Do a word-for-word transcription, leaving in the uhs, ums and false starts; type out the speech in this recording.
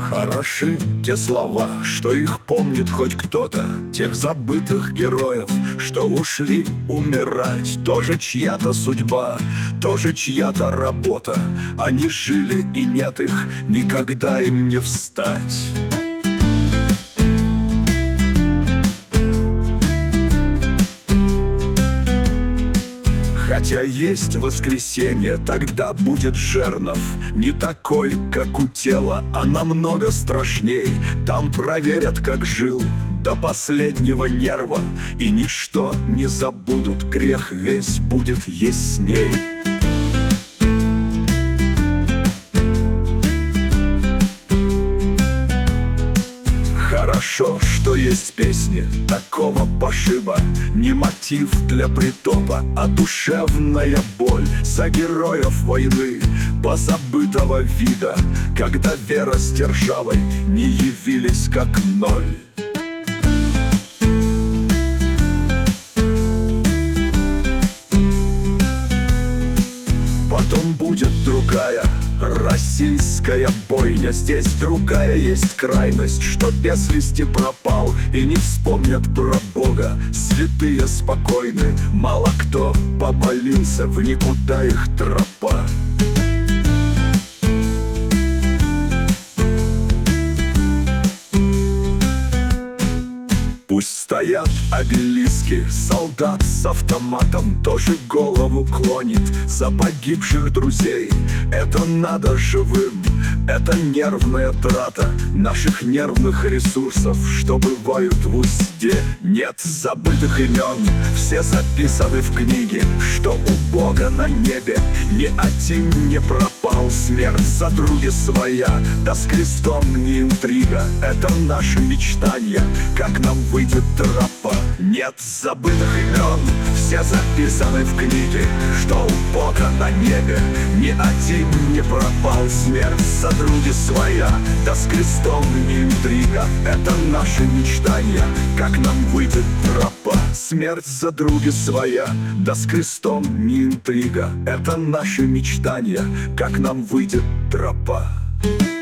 Хороши те слова, что их помнит хоть кто-то, тех забытых героев, что ушли умирать. Тоже чья-то судьба, тоже чья-то работа. Они жили, и нет их, никогда им не встать. Хотя есть воскресенье, тогда будет жернов. Не такой, как у тела, а намного страшней. Там проверят, как жил до последнего нерва, и ничто не забудут, грех весь будет ясней. Хорошо, что есть песни такого пошиба. Не мотив для притопа, а душевная боль за героев войны позабытого вида, когда вера с державой не явились как ноль. Потом будет другая российская бойня. Здесь другая есть крайность, что без вести пропал и не вспомнят про Бога. Святые спокойны, мало кто помолился, в никуда их тропа. Пусть стоят обелиски, солдат с автоматом тоже голову клонит за погибших друзей. Это надо живым, это нервная трата наших нервных ресурсов, что бывают в узде. Нет забытых имен, все записаны в книге, что у Бога на небе ни один не пропал. Смерть за други своя, да с крестом не интрига. Это наши мечтания, как нам выйдет тропа. Нет забытых имен, все записаны в книге, что у Бога на небе ни один не пропал. Смерть за други своя, да с крестом не интрига. Это наши мечтания, как нам выйдет тропа. Смерть за други своя, да с крестом не интрига. Это наши мечтания, как нам выйдет тропа.